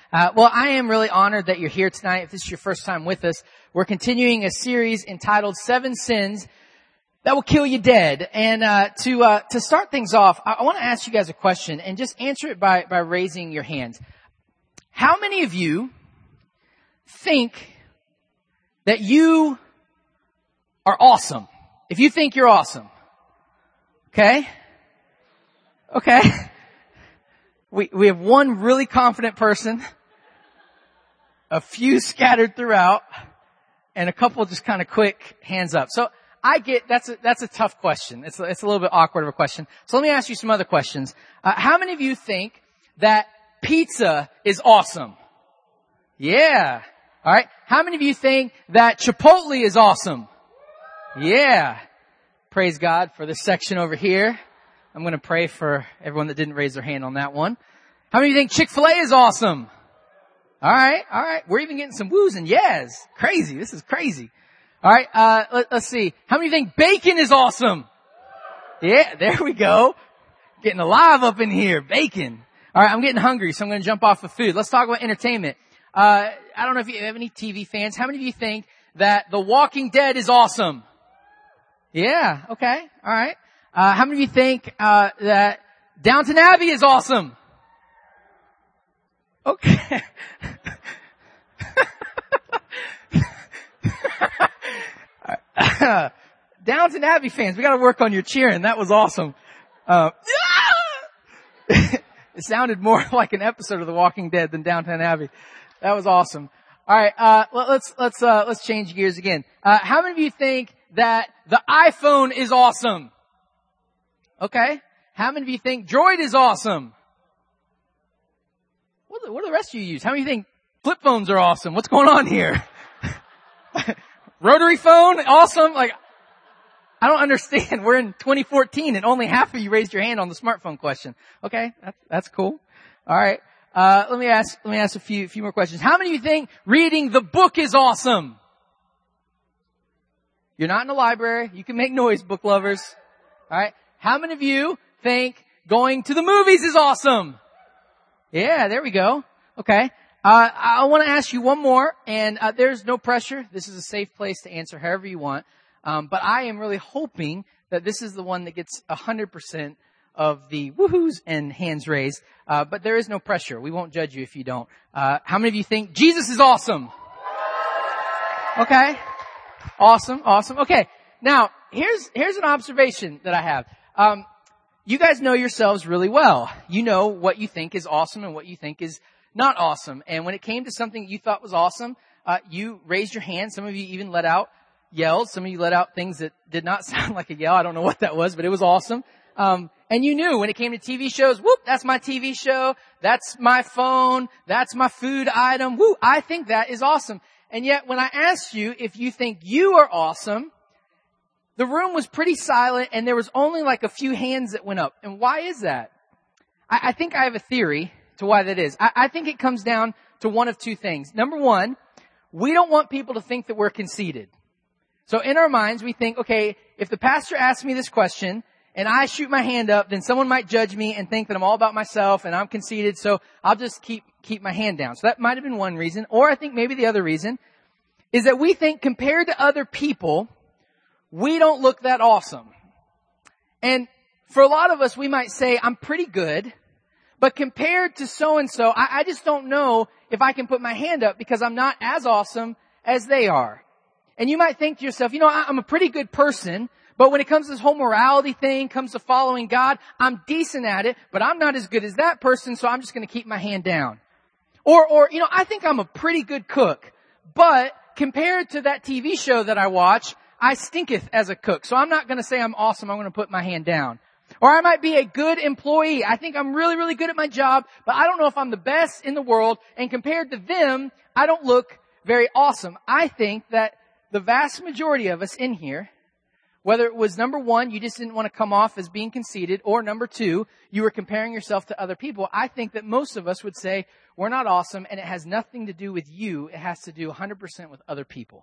Well, I am really honored that you're here tonight. If this is your first time with us, we're continuing a series entitled 7 Sins That Will Kill You Dead. And to start things off, I want to ask you guys a question and just answer it by raising your hands. How many of you think that you are awesome? If you think you're awesome. Okay? We have one really confident person, a few scattered throughout, and a couple just kind of quick hands up. So I get that's a tough question. It's a little bit awkward of a question. So let me ask you some other questions. How many of you think that pizza is awesome? Yeah. All right. How many of you think that Chipotle is awesome? Yeah. Praise God for this section over here. I'm going to pray for everyone that didn't raise their hand on that one. How many of you think Chick-fil-A is awesome? All right. We're even getting some woos and yes. Crazy. This is crazy. All right. Let's see. How many of you think bacon is awesome? Yeah, there we go. Getting alive up in here. Bacon. All right. I'm getting hungry, so I'm going to jump off of food. Let's talk about entertainment. I don't know if you have any TV fans. How many of you think that The Walking Dead is awesome? Yeah. Okay. All right. How many of you think that Downton Abbey is awesome? Okay. Downton Abbey fans, we got to work on your cheering. That was awesome. It sounded more like an episode of The Walking Dead than Downton Abbey. That was awesome. All right. Let's change gears again. How many of you think that the iPhone is awesome? Okay. How many of you think Droid is awesome? What do the rest of you use? How many of you think flip phones are awesome? What's going on here? Rotary phone? Awesome. Like, I don't understand. We're in 2014 and only half of you raised your hand on the smartphone question. Okay. That's cool. All right. Let me ask a few more questions. How many of you think reading the book is awesome? You're not in a library. You can make noise, book lovers. All right. How many of you think going to the movies is awesome? Yeah, there we go. Okay. I want to ask you one more, and there's no pressure. This is a safe place to answer however you want. But I am really hoping that this is the one that gets 100% of the woohoos and hands raised. But there is no pressure. We won't judge you if you don't. How many of you think Jesus is awesome? Okay. Awesome. Okay. Now, here's an observation that I have. You guys know yourselves really well. You know what you think is awesome and what you think is not awesome. And when it came to something you thought was awesome, you raised your hand. Some of you even let out yells. Some of you let out things that did not sound like a yell. I don't know what that was, but it was awesome. And you knew when it came to TV shows, whoop, that's my TV show. That's my phone. That's my food item. Woo, I think that is awesome. And yet when I asked you if you think you are awesome, the room was pretty silent and there was only like a few hands that went up. And why is that? I think I have a theory to why that is. I think it comes down to one of two things. Number one, we don't want people to think that we're conceited. So in our minds, we think, okay, if the pastor asks me this question and I shoot my hand up, then someone might judge me and think that I'm all about myself and I'm conceited. So I'll just keep my hand down. So that might have been one reason. Or I think maybe the other reason is that we think compared to other people, we don't look that awesome. And for a lot of us, we might say, I'm pretty good, but compared to so-and-so, I just don't know if I can put my hand up because I'm not as awesome as they are. And you might think to yourself, I'm a pretty good person, but when it comes to this whole morality thing, comes to following God, I'm decent at it, but I'm not as good as that person, so I'm just going to keep my hand down. Or, I think I'm a pretty good cook, but compared to that TV show that I watch, I stinketh as a cook. So I'm not going to say I'm awesome. I'm going to put my hand down. Or I might be a good employee. I think I'm really, really good at my job, but I don't know if I'm the best in the world. And compared to them, I don't look very awesome. I think that the vast majority of us in here, whether it was number one, you just didn't want to come off as being conceited, or number two, you were comparing yourself to other people, I think that most of us would say we're not awesome, and it has nothing to do with you. It has to do 100% with other people.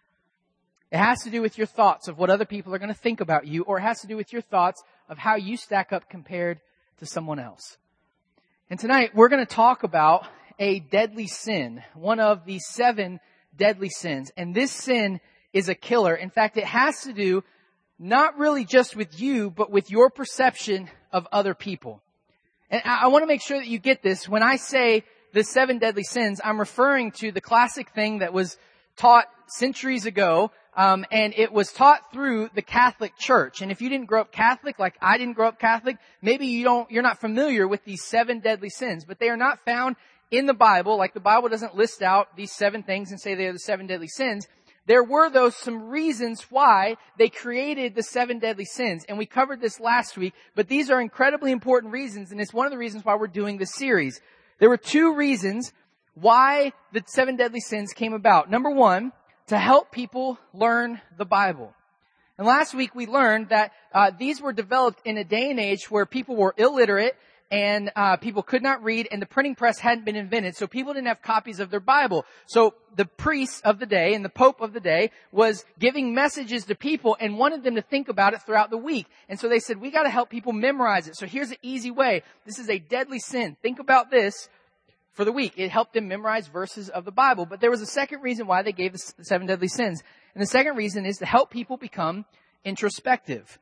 It has to do with your thoughts of what other people are going to think about you, or it has to do with your thoughts of how you stack up compared to someone else. And tonight, we're going to talk about a deadly sin, one of the 7 deadly sins. And this sin is a killer. In fact, it has to do not really just with you, but with your perception of other people. And I want to make sure that you get this. When I say the 7 deadly sins, I'm referring to the classic thing that was taught centuries ago, and it was taught through the Catholic Church. And if you didn't grow up Catholic, like I didn't grow up Catholic, maybe you're not familiar with these 7 deadly sins, but they are not found in the Bible. Like the Bible doesn't list out these 7 things and say they are the 7 deadly sins. There were some reasons why they created the 7 deadly sins. And we covered this last week, but these are incredibly important reasons, and it's one of the reasons why we're doing this series. There were 2 reasons why the 7 deadly sins came about. Number 1, to help people learn the Bible. And last week we learned that these were developed in a day and age where people were illiterate and people could not read, and the printing press hadn't been invented, so people didn't have copies of their Bible. So the priest of the day and the pope of the day was giving messages to people and wanted them to think about it throughout the week. And so they said, we got to help people memorize it. So here's an easy way. This is a deadly sin. Think about this for the week. It helped them memorize verses of the Bible. But there was a second reason why they gave the 7 deadly sins. And the second reason is to help people become introspective.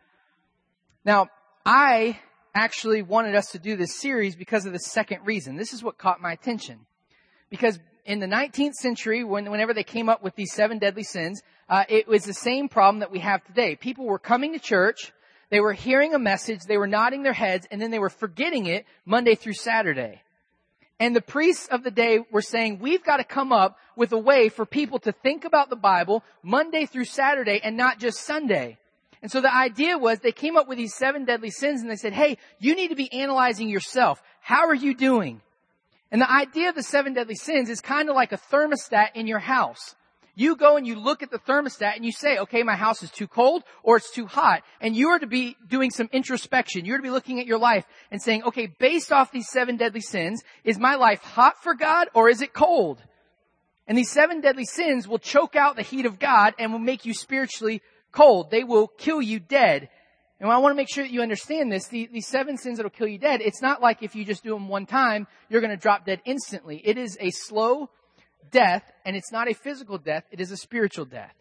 Now, I actually wanted us to do this series because of the second reason. This is what caught my attention. Because in the 19th century, whenever they came up with these 7 deadly sins, it was the same problem that we have today. People were coming to church, they were hearing a message, they were nodding their heads, and then they were forgetting it Monday through Saturday. And the priests of the day were saying, we've got to come up with a way for people to think about the Bible Monday through Saturday and not just Sunday. And so the idea was they came up with these 7 deadly sins and they said, hey, you need to be analyzing yourself. How are you doing? And the idea of the 7 deadly sins is kind of like a thermostat in your house. You go and you look at the thermostat and you say, okay, my house is too cold or it's too hot. And you are to be doing some introspection. You're to be looking at your life and saying, okay, based off these 7 deadly sins, is my life hot for God or is it cold? And these 7 deadly sins will choke out the heat of God and will make you spiritually cold. They will kill you dead. And I want to make sure that you understand this. These 7 sins that will kill you dead, it's not like if you just do them one time, you're going to drop dead instantly. It is a slow death, and it's not a physical death. It is a spiritual death.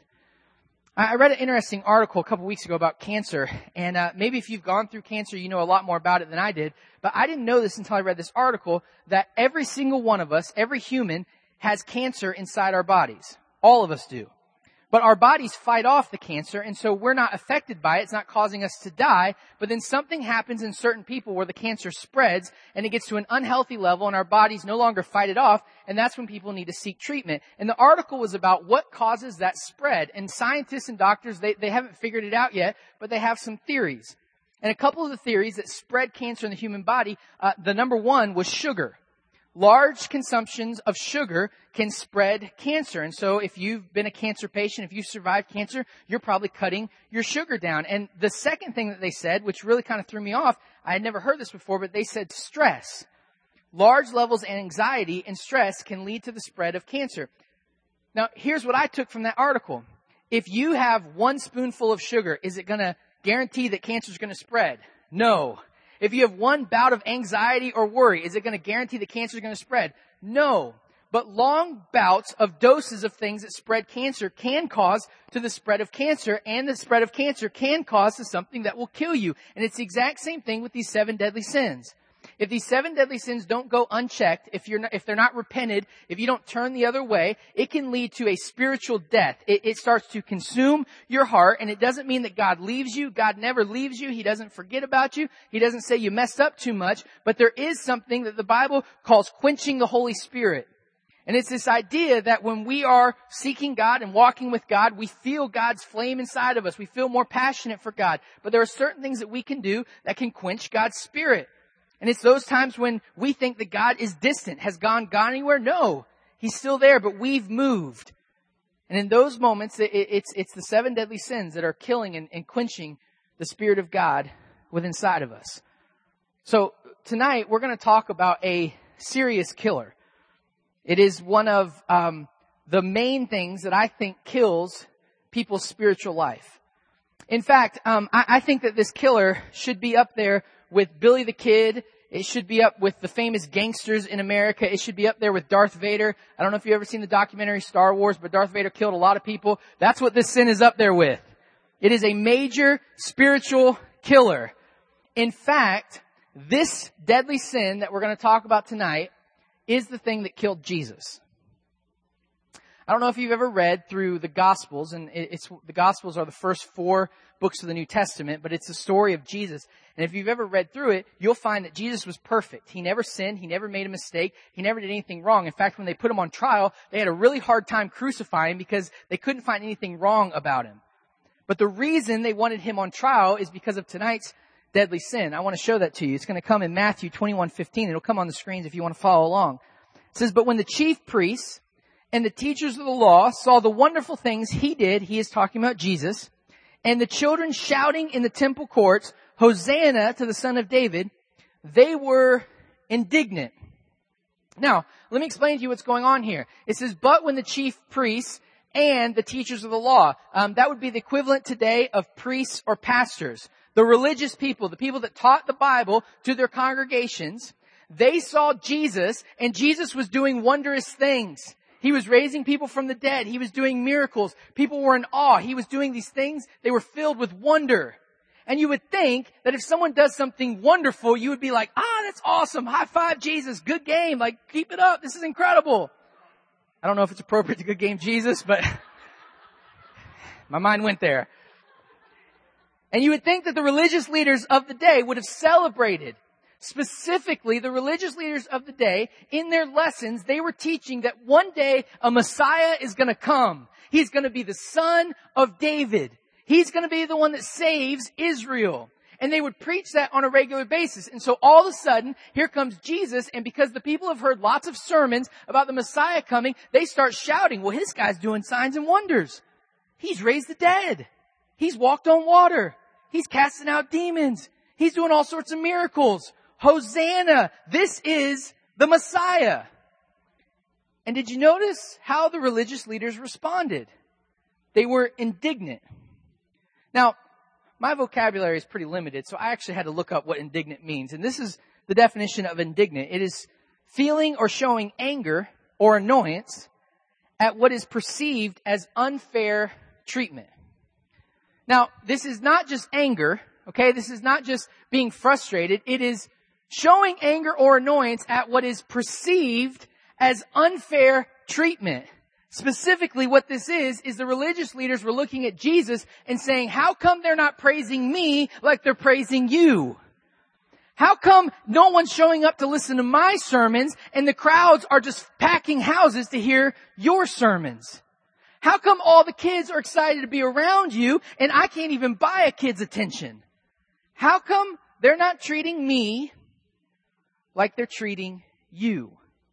I read an interesting article a couple weeks ago about cancer, and maybe if you've gone through cancer, you know a lot more about it than I did, but I didn't know this until I read this article, that every single one of us, every human, has cancer inside our bodies. All of us do. But our bodies fight off the cancer, and so we're not affected by it. It's not causing us to die. But then something happens in certain people where the cancer spreads, and it gets to an unhealthy level, and our bodies no longer fight it off, and that's when people need to seek treatment. And the article was about what causes that spread. And scientists and doctors, they haven't figured it out yet, but they have some theories. And a couple of the theories that spread cancer in the human body, the number 1 was sugar. Large consumptions of sugar can spread cancer. And so if you've been a cancer patient, if you've survived cancer, you're probably cutting your sugar down. And the second thing that they said, which really kind of threw me off, I had never heard this before, but they said stress. Large levels of anxiety and stress can lead to the spread of cancer. Now, here's what I took from that article. If you have 1 spoonful of sugar, is it going to guarantee that cancer is going to spread? No. If you have 1 bout of anxiety or worry, is it going to guarantee that cancer is going to spread? No. But long bouts of doses of things that spread cancer can cause to the spread of cancer, and the spread of cancer can cause to something that will kill you. And it's the exact same thing with these 7 deadly sins. If these 7 deadly sins don't go unchecked, if they're not repented, if you don't turn the other way, it can lead to a spiritual death. It starts to consume your heart, and it doesn't mean that God leaves you. God never leaves you. He doesn't forget about you. He doesn't say you messed up too much, but there is something that the Bible calls quenching the Holy Spirit. And it's this idea that when we are seeking God and walking with God, we feel God's flame inside of us. We feel more passionate for God. But there are certain things that we can do that can quench God's Spirit. And it's those times when we think that God is distant. Has gone anywhere? No. He's still there, but we've moved. And in those moments, it's the 7 deadly sins that are killing and quenching the Spirit of God within inside of us. So tonight, we're going to talk about a serious killer. It is one of the main things that I think kills people's spiritual life. In fact, I think that this killer should be up there with Billy the Kid It should be up with the famous gangsters in America. It should be up there with Darth Vader. I don't know if you've ever seen the documentary Star Wars, but Darth Vader killed a lot of people. That's what this sin is up there with. It is a major spiritual killer. In fact, this deadly sin that we're going to talk about tonight is the thing that killed Jesus. I don't know if you've ever read through the Gospels, and the Gospels are the first 4 books of the New Testament, but it's the story of Jesus. And if you've ever read through it, you'll find that Jesus was perfect. He never sinned. He never made a mistake. He never did anything wrong. In fact, when they put him on trial, they had a really hard time crucifying him because they couldn't find anything wrong about him. But the reason they wanted him on trial is because of tonight's deadly sin. I want to show that to you. It's going to come in Matthew 21:15. It'll come on the screens if you want to follow along. It says, "But when the chief priests and the teachers of the law saw the wonderful things he did," he is talking about Jesus, "and the children shouting in the temple courts, 'Hosanna to the Son of David,' they were indignant." Now, let me explain to you what's going on here. It says, "But when the chief priests and the teachers of the law," that would be the equivalent today of priests or pastors. The religious people, the people that taught the Bible to their congregations, they saw Jesus, and Jesus was doing wondrous things. He was raising people from the dead. He was doing miracles. People were in awe. He was doing these things. They were filled with wonder. And you would think that if someone does something wonderful, you would be like, that's awesome. High five, Jesus. Good game. Like, keep it up. This is incredible. I don't know if it's appropriate to good game Jesus, but my mind went there. And you would think that the religious leaders of the day would have celebrated. Specifically, the religious leaders of the day, in their lessons, they were teaching that one day a Messiah is going to come. He's going to be the son of David. He's going to be the one that saves Israel. And they would preach that on a regular basis. And so all of a sudden, here comes Jesus, and because the people have heard lots of sermons about the Messiah coming, they start shouting, well, this guy's doing signs and wonders. He's raised the dead. He's walked on water. He's casting out demons. He's doing all sorts of miracles. Hosanna! This is the Messiah. And did you notice how the religious leaders responded? They were indignant. Now, my vocabulary is pretty limited, so I actually had to look up what indignant means. And this is the definition of indignant. It is feeling or showing anger or annoyance at what is perceived as unfair treatment. Now, this is not just anger, okay? This is not just being frustrated. It is showing anger or annoyance at what is perceived as unfair treatment. Specifically, what this is the religious leaders were looking at Jesus and saying, how come they're not praising me like they're praising you? How come no one's showing up to listen to my sermons and the crowds are just packing houses to hear your sermons? How come all the kids are excited to be around you and I can't even buy a kid's attention? How come they're not treating me like they're treating you?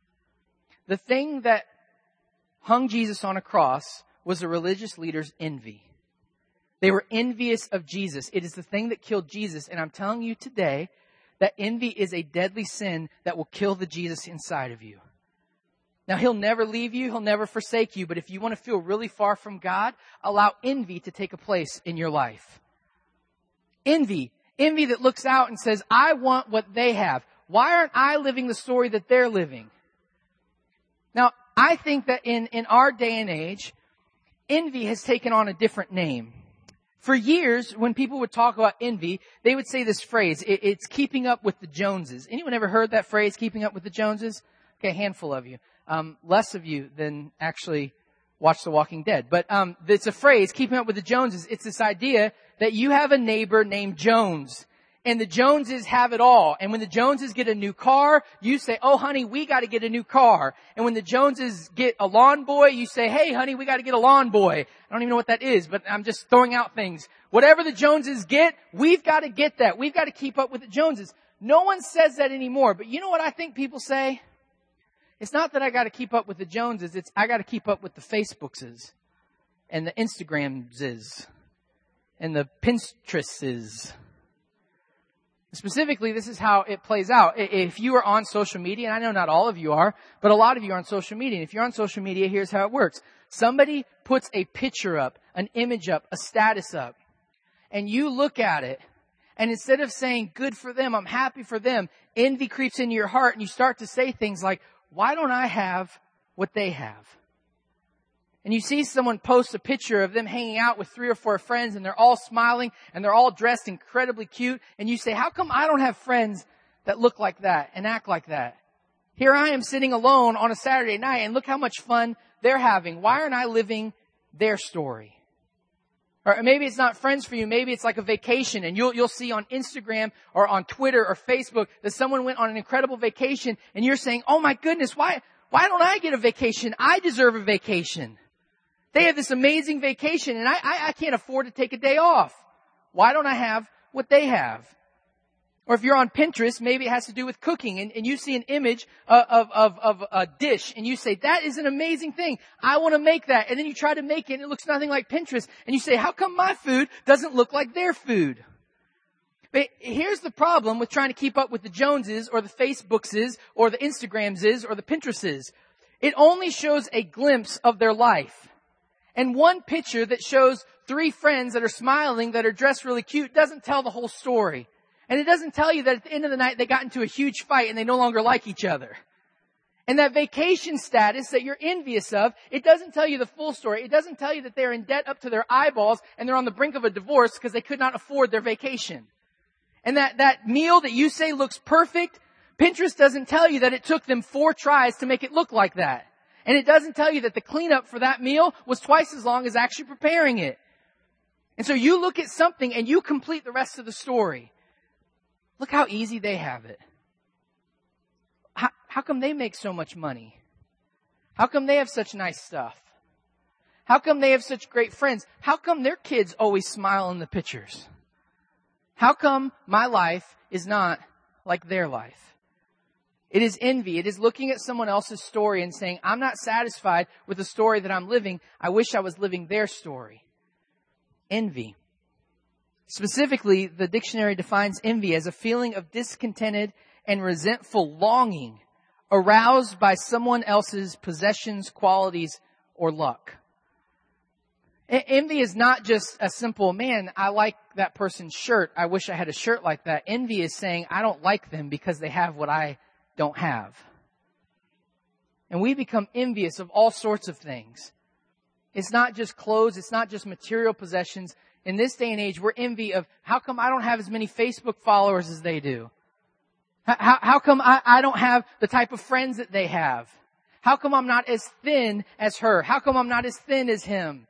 The thing that hung Jesus on a cross was the religious leaders' envy. They were envious of Jesus. It is the thing that killed Jesus. And I'm telling you today that envy is a deadly sin that will kill the Jesus inside of you. Now, He'll never leave you. He'll never forsake you. But if you want to feel really far from God, allow envy to take a place in your life. Envy. Envy that looks out and says, I want what they have. Why aren't I living the story that they're living? Now, I think that in our day and age, envy has taken on a different name. For years, when people would talk about envy, they would say this phrase, it's keeping up with the Joneses. Anyone ever heard that phrase, keeping up with the Joneses? Okay, a handful of you. Less of you than actually watch The Walking Dead. But it's a phrase, keeping up with the Joneses. It's this idea that you have a neighbor named Jones. And the Joneses have it all. And when the Joneses get a new car, you say, oh, honey, we got to get a new car. And when the Joneses get a lawn boy, you say, hey, honey, we got to get a lawn boy. I don't even know what that is, but I'm just throwing out things. Whatever the Joneses get, we've got to get that. We've got to keep up with the Joneses. No one says that anymore. But you know what I think people say? It's not that I got to keep up with the Joneses. It's I got to keep up with the Facebookses and the Instagramses and the Pinterests. Specifically, this is how it plays out. If you are on social media, and I know not all of you are, but a lot of you are on social media. And if you're on social media, here's how it works. Somebody puts a picture up, an image up, a status up, and you look at it, And instead of saying, good for them, I'm happy for them, envy creeps into your heart and you start to say things like, why don't I have what they have? And you see someone post a picture of them hanging out with 3 or 4 friends and they're all smiling and they're all dressed incredibly cute. And you say, how come I don't have friends that look like that and act like that? Here I am sitting alone on a Saturday night and look how much fun they're having. Why aren't I living their story? Or maybe it's not friends for you. Maybe it's like a vacation and you'll see on Instagram or on Twitter or Facebook that someone went on an incredible vacation and you're saying, oh my goodness, why don't I get a vacation? I deserve a vacation. They have this amazing vacation and I can't afford to take a day off. Why don't I have what they have? Or if you're on Pinterest, maybe it has to do with cooking and you see an image of a dish and you say, that is an amazing thing. I want to make that. And then you try to make it and it looks nothing like Pinterest. And you say, how come my food doesn't look like their food? But here's the problem with trying to keep up with the Joneses or the Facebookses or the Instagramses or the Pinteresses. It only shows a glimpse of their life. And one picture that shows 3 friends that are smiling, that are dressed really cute, doesn't tell the whole story. And it doesn't tell you that at the end of the night they got into a huge fight and they no longer like each other. And that vacation status that you're envious of, it doesn't tell you the full story. It doesn't tell you that they're in debt up to their eyeballs and they're on the brink of a divorce because they could not afford their vacation. And that meal that you say looks perfect, Pinterest doesn't tell you that it took them 4 tries to make it look like that. And it doesn't tell you that the cleanup for that meal was twice as long as actually preparing it. And so you look at something and you complete the rest of the story. Look how easy they have it. How come they make so much money? How come they have such nice stuff? How come they have such great friends? How come their kids always smile in the pictures? How come my life is not like their life? It is envy. It is looking at someone else's story and saying, I'm not satisfied with the story that I'm living. I wish I was living their story. Envy. Specifically, the dictionary defines envy as a feeling of discontented and resentful longing aroused by someone else's possessions, qualities, or luck. Envy is not just a simple, man, I like that person's shirt. I wish I had a shirt like that. Envy is saying, I don't like them because they have what I don't have. And we become envious of all sorts of things. It's not just clothes. It's not just material possessions. In this day and age, we're envy of how come I don't have as many Facebook followers as they do? How come I don't have the type of friends that they have? How come I'm not as thin as her? How come I'm not as thin as him?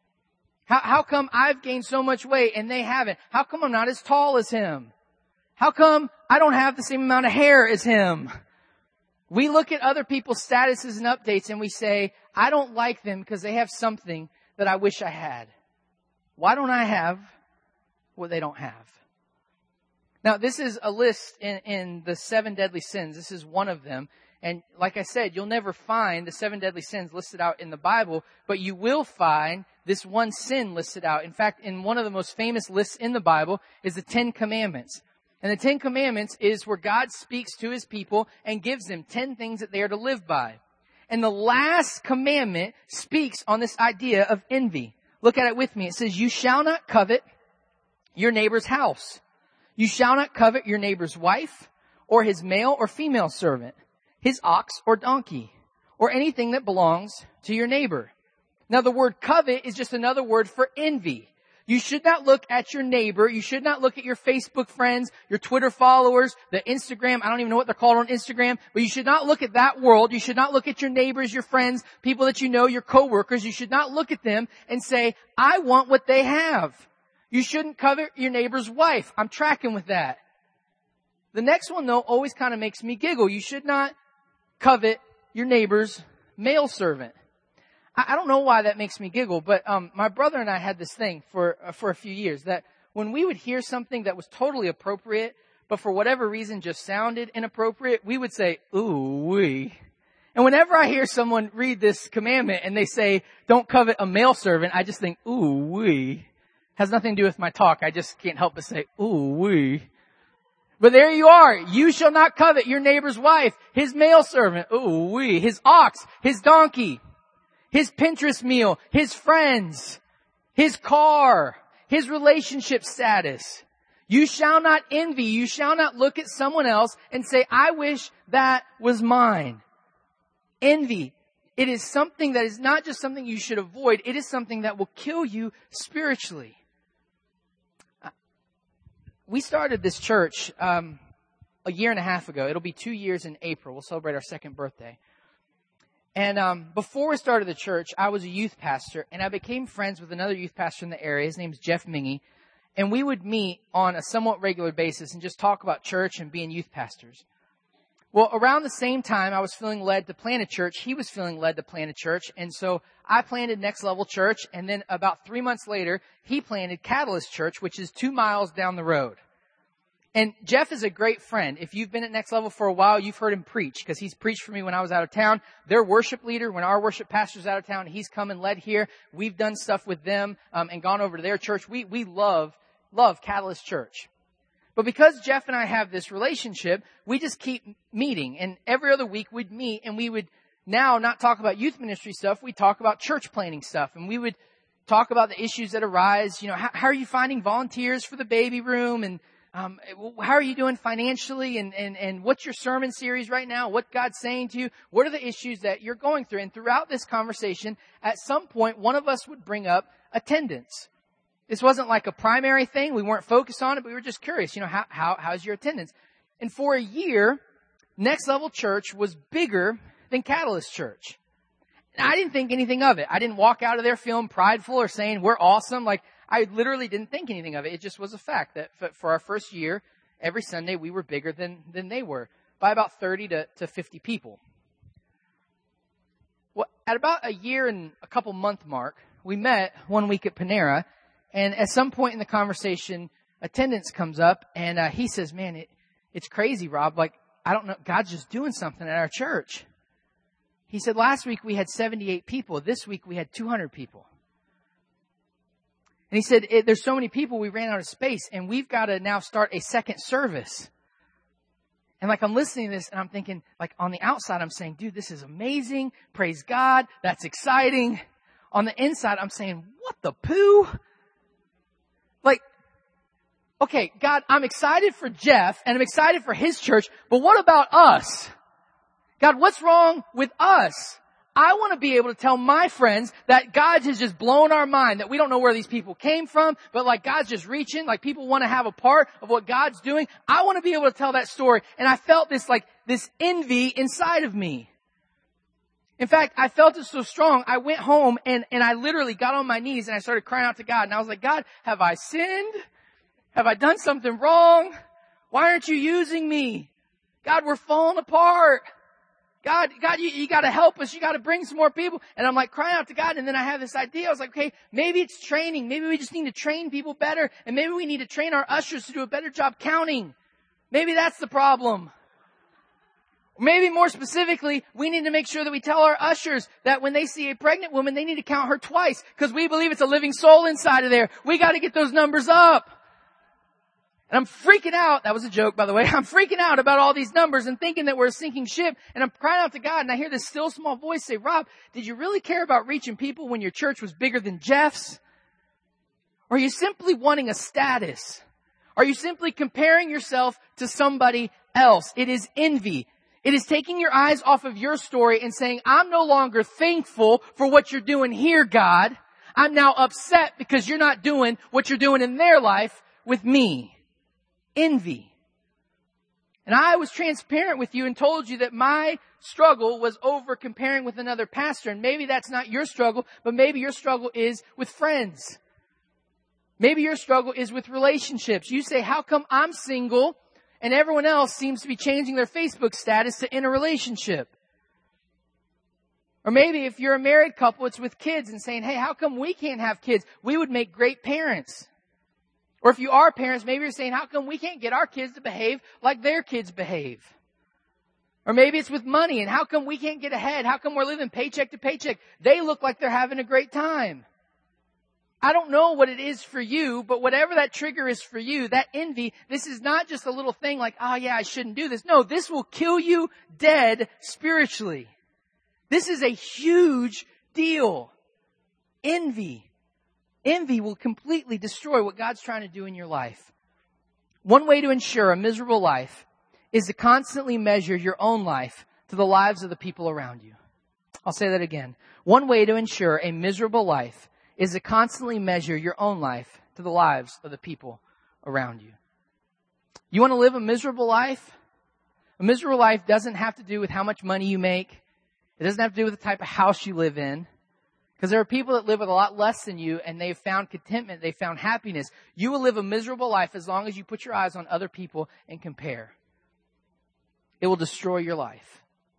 How come I've gained so much weight and they haven't? How come I'm not as tall as him? How come I don't have the same amount of hair as him? We look at other people's statuses and updates and we say, I don't like them because they have something that I wish I had. Why don't I have what they don't have? Now, this is a list in the 7 deadly sins. This is one of them. And like I said, you'll never find the 7 deadly sins listed out in the Bible, but you will find this one sin listed out. In fact, in one of the most famous lists in the Bible is the 10 Commandments. And the 10 Commandments is where God speaks to His people and gives them 10 things that they are to live by. And the last commandment speaks on this idea of envy. Look at it with me. It says, you shall not covet your neighbor's house. You shall not covet your neighbor's wife or his male or female servant, his ox or donkey, or anything that belongs to your neighbor. Now the word covet is just another word for envy. You should not look at your neighbor. You should not look at your Facebook friends, your Twitter followers, the Instagram. I don't even know what they're called on Instagram, but you should not look at that world. You should not look at your neighbors, your friends, people that you know, your coworkers. You should not look at them and say, I want what they have. You shouldn't covet your neighbor's wife. I'm tracking with that. The next one, though, always kind of makes me giggle. You should not covet your neighbor's male servant. I don't know why that makes me giggle, but my brother and I had this thing for a few years that when we would hear something that was totally appropriate, but for whatever reason just sounded inappropriate, we would say, ooh wee. And whenever I hear someone read this commandment and they say, don't covet a male servant, I just think, ooh wee. Has nothing to do with my talk. I just can't help but say, ooh wee. But there you are. You shall not covet your neighbor's wife, his male servant, ooh wee, his ox, his donkey, his Pinterest meal, his friends, his car, his relationship status. You shall not envy. You shall not look at someone else and say, I wish that was mine. Envy. It is something that is not just something you should avoid. It is something that will kill you spiritually. We started this church a year and a half ago. It'll be 2 years in April. We'll celebrate our second birthday. And before we started the church, I was a youth pastor, and I became friends with another youth pastor in the area. His name's Jeff Mingy. And we would meet on a somewhat regular basis and just talk about church and being youth pastors. Well, around the same time I was feeling led to plant a church, he was feeling led to plant a church. And so I planted Next Level Church. And then about 3 months later, he planted Catalyst Church, which is 2 miles down the road. And Jeff is a great friend. If you've been at Next Level for a while, you've heard him preach because he's preached for me when I was out of town. Their worship leader, when our worship pastor's out of town, he's come and led here. We've done stuff with them and gone over to their church. We love Catalyst Church. But because Jeff and I have this relationship, we just keep meeting. And every other week we'd meet and we would now not talk about youth ministry stuff. We talk about church planting stuff. And we would talk about the issues that arise. You know, how are you finding volunteers for the baby room? And how are you doing financially? And what's your sermon series right now? What God's saying to you? What are the issues that you're going through? And throughout this conversation, at some point, one of us would bring up attendance. This wasn't like a primary thing. We weren't focused on it, but we were just curious, how's your attendance? And for a year, Next Level Church was bigger than Catalyst Church. And I didn't think anything of it. I didn't walk out of there feeling prideful or saying we're awesome. Like, I literally didn't think anything of it. It just was a fact that for our first year, every Sunday we were bigger than they were by about 30 to 50 people. Well, at about a year and a couple month mark, we met one week at Panera. And at some point in the conversation, attendance comes up and he says, man, it's crazy, Rob. Like, I don't know. God's just doing something at our church. He said, last week we had 78 people. This week we had 200 people. And he said, there's so many people, we ran out of space and we've got to now start a second service. And like, I'm listening to this and I'm thinking, like, on the outside, I'm saying, dude, this is amazing. Praise God. That's exciting. On the inside, I'm saying, what the poo? Like, okay, God, I'm excited for Jeff and I'm excited for his church, but what about us? God, what's wrong with us? I want to be able to tell my friends that God has just blown our mind, that we don't know where these people came from, but like God's just reaching, like people want to have a part of what God's doing. I want to be able to tell that story. And I felt this envy inside of me. In fact, I felt it so strong, I went home and I literally got on my knees and I started crying out to God. And I was like, God, have I sinned? Have I done something wrong? Why aren't you using me? God, we're falling apart. God, you got to help us. You got to bring some more people. And I'm like crying out to God. And then I have this idea. I was like, okay, maybe it's training. Maybe we just need to train people better. And maybe we need to train our ushers to do a better job counting. Maybe that's the problem. Maybe more specifically, we need to make sure that we tell our ushers that when they see a pregnant woman, they need to count her twice because we believe it's a living soul inside of there. We got to get those numbers up. And I'm freaking out. That was a joke, by the way. I'm freaking out about all these numbers and thinking that we're a sinking ship. And I'm crying out to God and I hear this still small voice say, Rob, did you really care about reaching people when your church was bigger than Jeff's? Or are you simply wanting a status? Are you simply comparing yourself to somebody else? It is envy. It is taking your eyes off of your story and saying, I'm no longer thankful for what you're doing here, God. I'm now upset because you're not doing what you're doing in their life with me. Envy. And I was transparent with you and told you that my struggle was over comparing with another pastor. And maybe that's not your struggle, but maybe your struggle is with friends. Maybe your struggle is with relationships. You say, how come I'm single and everyone else seems to be changing their Facebook status to in a relationship? Or maybe if you're a married couple, it's with kids and saying, hey, how come we can't have kids? We would make great parents. Or if you are parents, maybe you're saying, how come we can't get our kids to behave like their kids behave? Or maybe it's with money and how come we can't get ahead? How come we're living paycheck to paycheck? They look like they're having a great time. I don't know what it is for you, but whatever that trigger is for you, that envy, this is not just a little thing like, oh yeah, I shouldn't do this. No, this will kill you dead spiritually. This is a huge deal. Envy. Envy will completely destroy what God's trying to do in your life. One way to ensure a miserable life is to constantly measure your own life to the lives of the people around you. I'll say that again. One way to ensure a miserable life is to constantly measure your own life to the lives of the people around you. You want to live a miserable life? A miserable life doesn't have to do with how much money you make. It doesn't have to do with the type of house you live in. Because there are people that live with a lot less than you and they've found contentment, they've found happiness. You will live a miserable life as long as you put your eyes on other people and compare. It will destroy your life.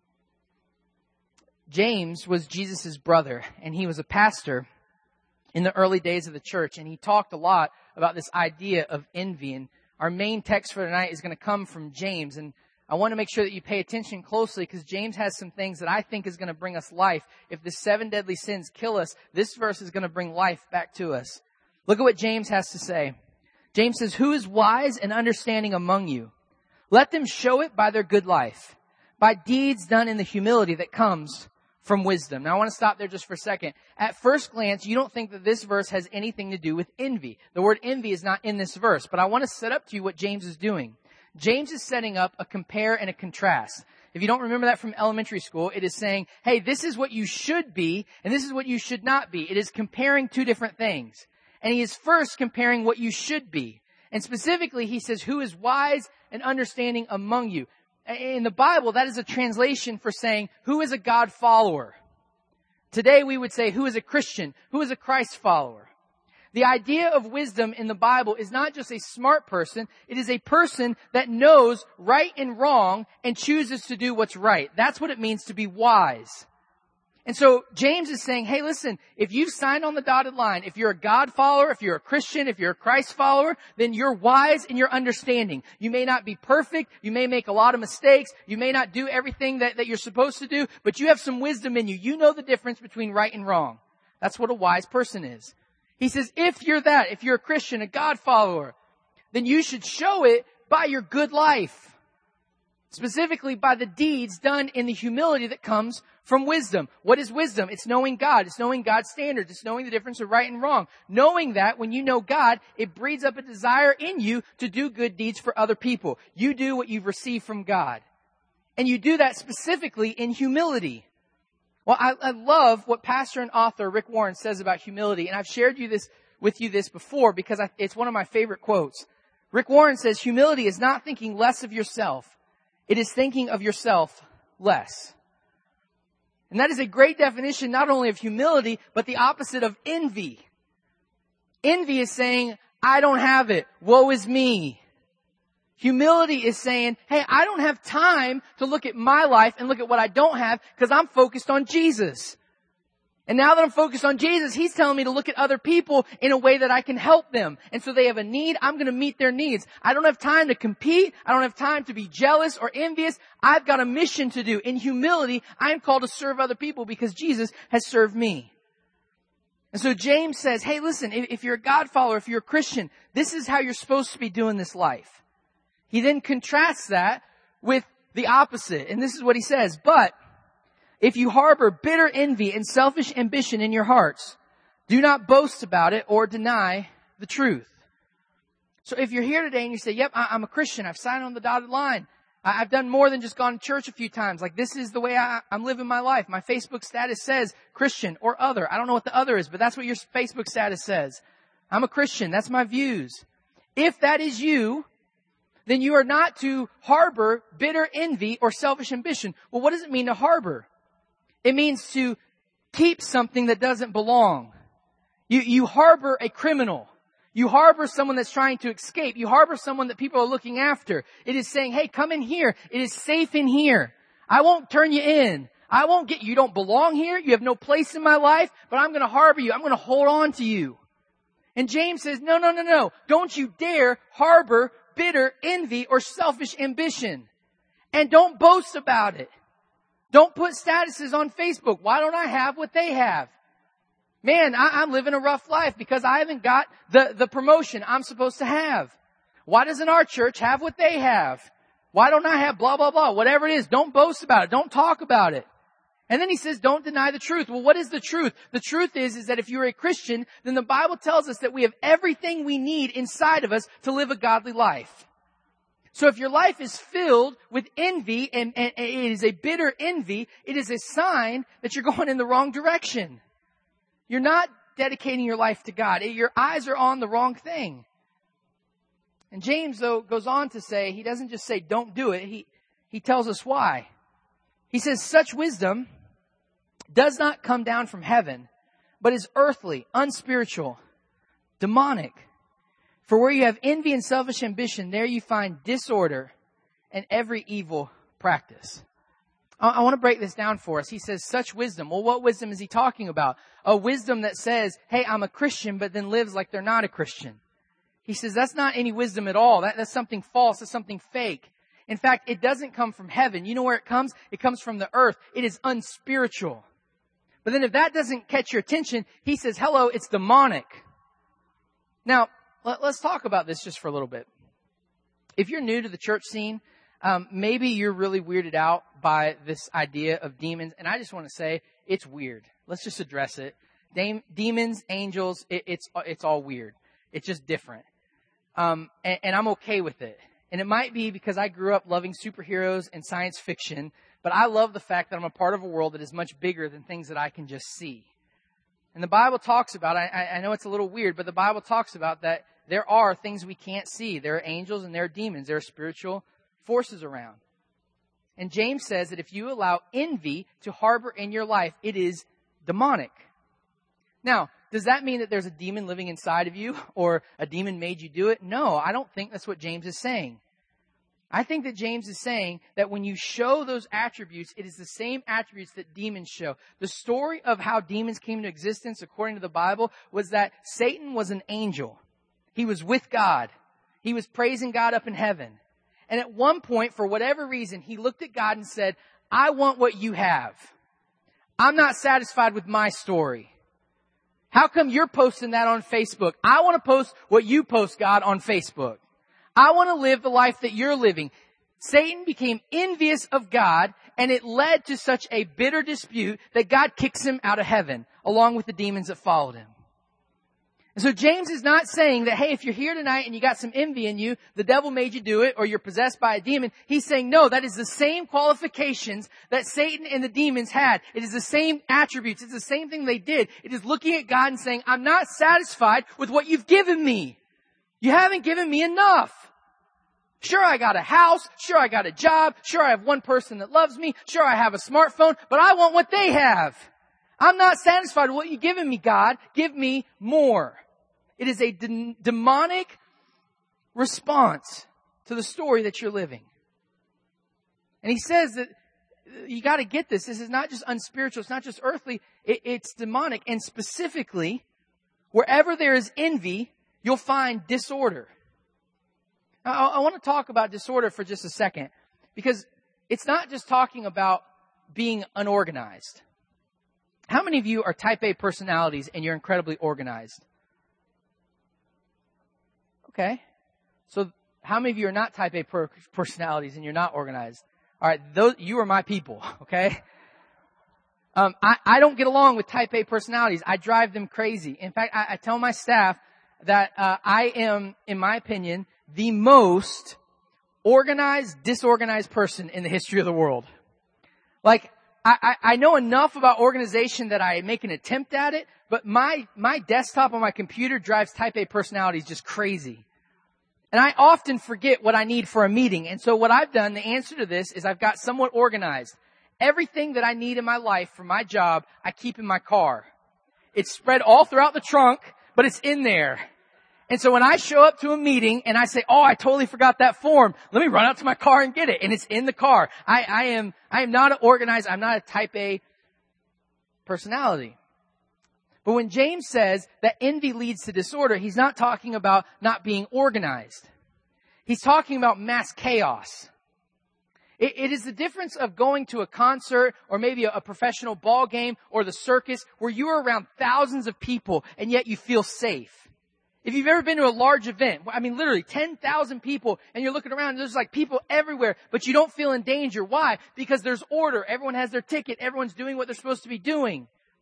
James was Jesus' brother, and he was a pastor in the early days of the church, and he talked a lot about this idea of envy. And our main text for tonight is going to come from James, and I want to make sure that you pay attention closely because James has some things that I think is going to bring us life. If the 7 deadly sins kill us, this verse is going to bring life back to us. Look at what James has to say. James says, "Who is wise and understanding among you? Let them show it by their good life, by deeds done in the humility that comes from wisdom." Now I want to stop there just for a second. At first glance, you don't think that this verse has anything to do with envy. The word envy is not in this verse, but I want to set up to you what James is doing. James is setting up a compare and a contrast. If you don't remember that from elementary school, it is saying, hey, this is what you should be, and this is what you should not be. It is comparing two different things. And he is first comparing what you should be. And specifically, he says, who is wise and understanding among you? In the Bible, that is a translation for saying, who is a God follower? Today, we would say, who is a Christian? Who is a Christ follower? The idea of wisdom in the Bible is not just a smart person. It is a person that knows right and wrong and chooses to do what's right. That's what it means to be wise. And so James is saying, hey, listen, if you've signed on the dotted line, if you're a God follower, if you're a Christian, if you're a Christ follower, then you're wise in your understanding. You may not be perfect. You may make a lot of mistakes. You may not do everything that you're supposed to do, but you have some wisdom in you. You know the difference between right and wrong. That's what a wise person is. He says, if you're that, if you're a Christian, a God follower, then you should show it by your good life. Specifically by the deeds done in the humility that comes from wisdom. What is wisdom? It's knowing God. It's knowing God's standards. It's knowing the difference of right and wrong. Knowing that when you know God, it breeds up a desire in you to do good deeds for other people. You do what you've received from God. And you do that specifically in humility. Well, I love what pastor and author Rick Warren says about humility, and I've shared with you this before because it's one of my favorite quotes. Rick Warren says, humility is not thinking less of yourself. It is thinking of yourself less. And that is a great definition not only of humility, but the opposite of envy. Envy is saying, I don't have it. Woe is me. Humility is saying, hey, I don't have time to look at my life and look at what I don't have because I'm focused on Jesus. And now that I'm focused on Jesus, He's telling me to look at other people in a way that I can help them. And so they have a need. I'm going to meet their needs. I don't have time to compete. I don't have time to be jealous or envious. I've got a mission to do. In humility, I am called to serve other people because Jesus has served me. And so James says, hey, listen, if you're a God follower, if you're a Christian, this is how you're supposed to be doing this life. He then contrasts that with the opposite. And this is what he says. But if you harbor bitter envy and selfish ambition in your hearts, do not boast about it or deny the truth. So if you're here today and you say, yep, I'm a Christian. I've signed on the dotted line. I've done more than just gone to church a few times. Like this is the way I'm living my life. My Facebook status says Christian or other. I don't know what the other is, but that's what your Facebook status says. I'm a Christian. That's my views. If that is you, then you are not to harbor bitter envy or selfish ambition. Well, what does it mean to harbor? It means to keep something that doesn't belong. You harbor a criminal. You harbor someone that's trying to escape. You harbor someone that people are looking after. It is saying, hey, come in here. It is safe in here. I won't turn you in. I won't get, you don't belong here. You have no place in my life, but I'm going to harbor you. I'm going to hold on to you. And James says, no. Don't you dare harbor bitter envy or selfish ambition. And don't boast about it. Don't put statuses on Facebook. Why don't I have what they have? Man, I'm living a rough life because I haven't got the promotion I'm supposed to have. Why doesn't our church have what they have? Why don't I have blah, blah, blah? Whatever it is, don't boast about it. Don't talk about it. And then he says, don't deny the truth. Well, what is the truth? The truth is that if you're a Christian, then the Bible tells us that we have everything we need inside of us to live a godly life. So if your life is filled with envy and it is a bitter envy, it is a sign that you're going in the wrong direction. You're not dedicating your life to God. Your eyes are on the wrong thing. And James, though, goes on to say, he doesn't just say don't do it. He tells us why. He says, such wisdom does not come down from heaven, but is earthly, unspiritual, demonic. For where you have envy and selfish ambition, there you find disorder and every evil practice. I want to break this down for us. He says such wisdom. Well, what wisdom is he talking about? A wisdom that says, hey, I'm a Christian, but then lives like they're not a Christian. He says that's not any wisdom at all. That's something false. That's something fake. In fact, it doesn't come from heaven. You know where it comes? It comes from the earth. It is unspiritual. But then if that doesn't catch your attention, he says, hello, it's demonic. Now, let's talk about this just for a little bit. If you're new to the church scene, maybe you're really weirded out by this idea of demons. And I just want to say, it's weird. Let's just address it. Demons, angels, it's all weird. It's just different. And I'm okay with it. And it might be because I grew up loving superheroes and science fiction, but I love the fact that I'm a part of a world that is much bigger than things that I can just see. And the Bible talks about, I know it's a little weird, but the Bible talks about that there are things we can't see. There are angels and there are demons. There are spiritual forces around. And James says that if you allow envy to harbor in your life, it is demonic. Now, does that mean that there's a demon living inside of you or a demon made you do it? No, I don't think that's what James is saying. I think that James is saying that when you show those attributes, it is the same attributes that demons show. The story of how demons came into existence, according to the Bible, was that Satan was an angel. He was with God. He was praising God up in heaven. And at one point, for whatever reason, he looked at God and said, I want what you have. I'm not satisfied with my story. How come you're posting that on Facebook? I want to post what you post, God, on Facebook. I want to live the life that you're living. Satan became envious of God, and it led to such a bitter dispute that God kicks him out of heaven, along with the demons that followed him. And so James is not saying that, hey, if you're here tonight and you got some envy in you, the devil made you do it, or you're possessed by a demon. He's saying, no, that is the same qualifications that Satan and the demons had. It is the same attributes. It's the same thing they did. It is looking at God and saying, I'm not satisfied with what you've given me. You haven't given me enough. Sure, I got a house. Sure, I got a job. Sure, I have one person that loves me. Sure, I have a smartphone, but I want what they have. I'm not satisfied with what you've given me, God. Give me more. It is a demonic response to the story that you're living. And he says that you got to get this. This is not just unspiritual. It's not just earthly. It's demonic. And specifically, wherever there is envy, you'll find disorder. Now, I want to talk about disorder for just a second, because it's not just talking about being unorganized. How many of you are type A personalities and you're incredibly organized? Okay. So how many of you are not type A personalities and you're not organized? All right. You are my people. Okay. I don't get along with type A personalities. I drive them crazy. In fact, I tell my staff that, I am, in my opinion, the most organized, disorganized person in the history of the world. Like, I know enough about organization that I make an attempt at it, but my desktop on my computer drives type A personalities just crazy. And I often forget what I need for a meeting. And so what I've done, the answer to this, is I've got somewhat organized. Everything that I need in my life for my job, I keep in my car. It's spread all throughout the trunk, but it's in there. And so when I show up to a meeting and I say, oh, I totally forgot that form, let me run out to my car and get it. And it's in the car. I am not organized. I'm not a type A personality. But when James says that envy leads to disorder, he's not talking about not being organized. He's talking about mass chaos. It is the difference of going to a concert or maybe a professional ball game or the circus where you are around thousands of people and yet you feel safe. If you've ever been to a large event, I mean, literally 10,000 people, and you're looking around and there's like people everywhere, but you don't feel in danger. Why? Because there's order. Everyone has their ticket. Everyone's doing what they're supposed to be doing.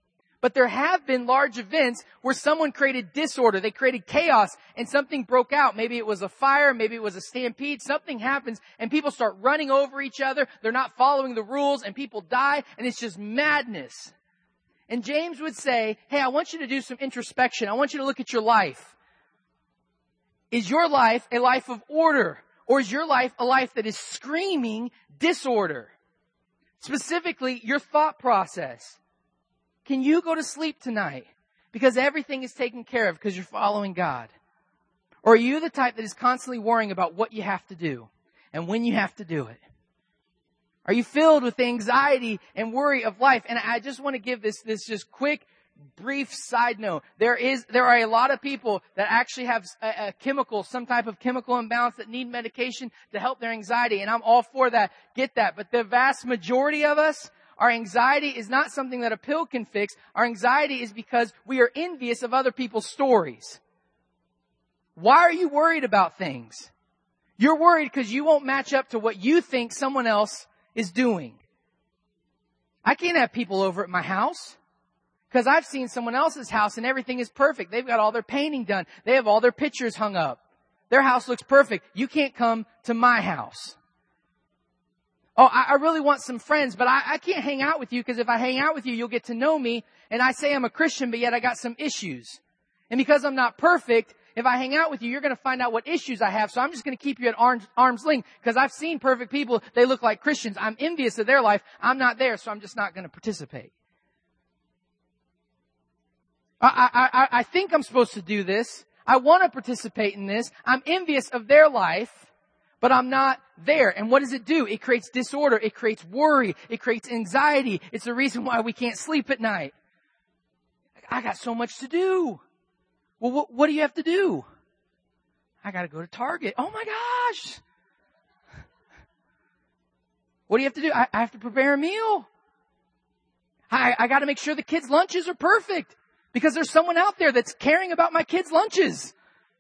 But there have been large events where someone created disorder. They created chaos and something broke out. Maybe it was a fire. Maybe it was a stampede. Something happens and people start running over each other. They're not following the rules and people die and it's just madness. And James would say, hey, I want you to do some introspection. I want you to look at your life. Is your life a life of order? Or is your life a life that is screaming disorder? Specifically, your thought process. Can you go to sleep tonight because everything is taken care of because you're following God? Or are you the type that is constantly worrying about what you have to do and when you have to do it? Are you filled with anxiety and worry of life? And I just want to give this just quick, brief side note. There are a lot of people that actually have some type of chemical imbalance that need medication to help their anxiety. And I'm all for that. Get that. But the vast majority of us, our anxiety is not something that a pill can fix. Our anxiety is because we are envious of other people's stories. Why are you worried about things? You're worried because you won't match up to what you think someone else is doing. I can't have people over at my house because I've seen someone else's house and everything is perfect. They've got all their painting done. They have all their pictures hung up. Their house looks perfect. You can't come to my house. Oh, I really want some friends, but I can't hang out with you because if I hang out with you, you'll get to know me. And I say I'm a Christian, but yet I got some issues. And because I'm not perfect, if I hang out with you, you're going to find out what issues I have. So I'm just going to keep you at arm's length because I've seen perfect people. They look like Christians. I'm envious of their life. I'm not there, so I'm just not going to participate. I think I'm supposed to do this. I want to participate in this. I'm envious of their life. But I'm not there. And what does it do? It creates disorder. It creates worry. It creates anxiety. It's the reason why we can't sleep at night. I got so much to do. Well, what do you have to do? I got to go to Target. Oh my gosh. What do you have to do? I have to prepare a meal. I got to make sure the kids' lunches are perfect because there's someone out there that's caring about my kids' lunches.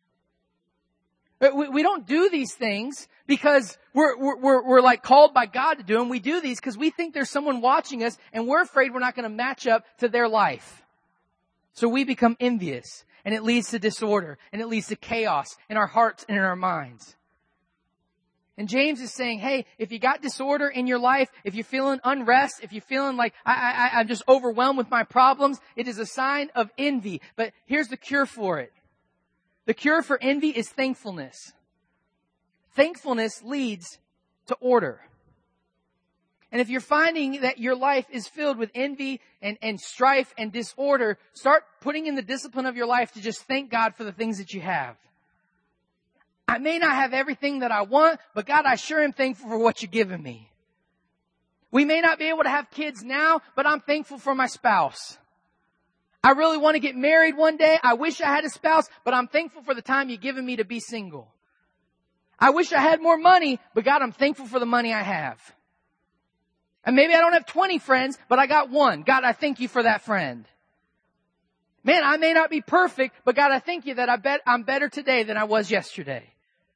We don't do these things because we're like called by God to do them. We do these because we think there's someone watching us and we're afraid we're not going to match up to their life. So we become envious and it leads to disorder and it leads to chaos in our hearts and in our minds. And James is saying, hey, if you got disorder in your life, if you're feeling unrest, if you're feeling like I'm just overwhelmed with my problems, it is a sign of envy. But here's the cure for it. The cure for envy is thankfulness. Thankfulness leads to order. And if you're finding that your life is filled with envy and strife and disorder, start putting in the discipline of your life to just thank God for the things that you have. I may not have everything that I want, but God, I sure am thankful for what you've given me. We may not be able to have kids now, but I'm thankful for my spouse. I really want to get married one day. I wish I had a spouse, but I'm thankful for the time you've given me to be single. I wish I had more money, but God, I'm thankful for the money I have. And maybe I don't have 20 friends, but I got one. God, I thank you for that friend. Man, I may not be perfect, but God, I thank you that I'm better today than I was yesterday.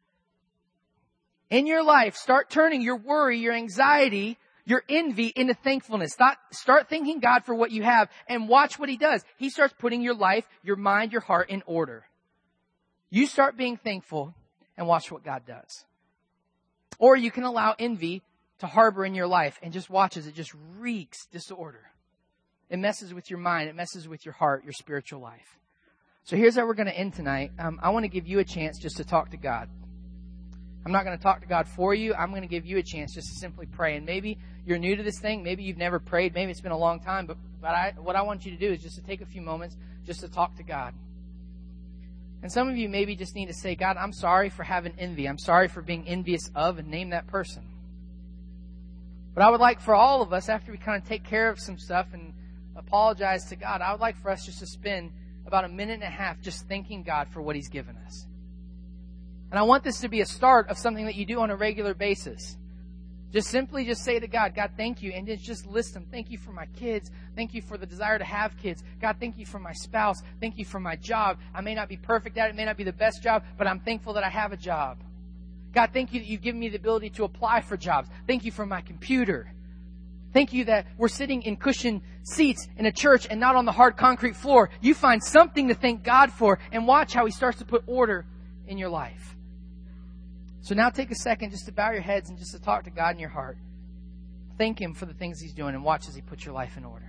In your life, start turning your worry, your anxiety, your envy into thankfulness. Start thanking God for what you have and watch what He does. He starts putting your life, your mind, your heart in order. You start being thankful and watch what God does. Or you can allow envy to harbor in your life and just watch as it just wreaks disorder. It messes with your mind. It messes with your heart, your spiritual life. So here's how we're going to end tonight. I want to give you a chance just to talk to God. I'm not going to talk to God for you. I'm going to give you a chance just to simply pray. And maybe you're new to this thing. Maybe you've never prayed. Maybe it's been a long time. But what I want you to do is just to take a few moments just to talk to God. And some of you maybe just need to say, God, I'm sorry for having envy. I'm sorry for being envious of, and name that person. But I would like for all of us, after we kind of take care of some stuff and apologize to God, I would like for us just to spend about a minute and a half just thanking God for what He's given us. And I want this to be a start of something that you do on a regular basis. Just simply say to God, God, thank you. And just list them. Thank you for my kids. Thank you for the desire to have kids. God, thank you for my spouse. Thank you for my job. I may not be perfect at it. It may not be the best job, but I'm thankful that I have a job. God, thank you that you've given me the ability to apply for jobs. Thank you for my computer. Thank you that we're sitting in cushioned seats in a church and not on the hard concrete floor. You find something to thank God for and watch how He starts to put order in your life. So now take a second just to bow your heads and just to talk to God in your heart. Thank Him for the things He's doing and watch as He puts your life in order.